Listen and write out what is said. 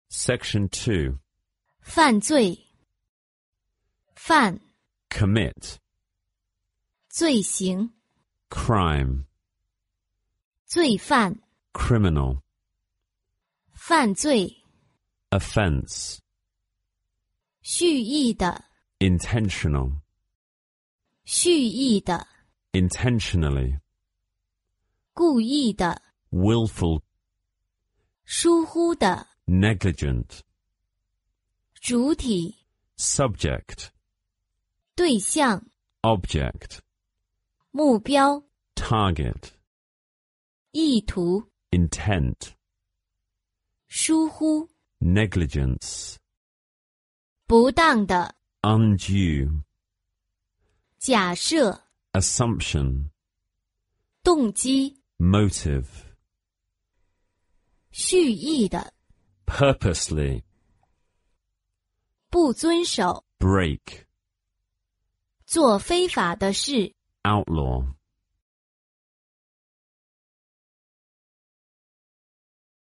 Section 2. 犯罪，犯， Commit. 罪行， Crime. 罪犯， Criminal. 犯罪， Offense. 蓄意的， Intentional. 蓄意的， Intentionally. 故意的， Willful. 疏忽的， Negligent. 主体， Subject. 对象， Object. 目标， Target. 意图， Intent. 疏忽， Negligence. 不当的， Undue. 假设， Assumption. 动机， Motive. 蓄意的， Purposely. 不遵守， Break. 做非法的事。 Outlaw.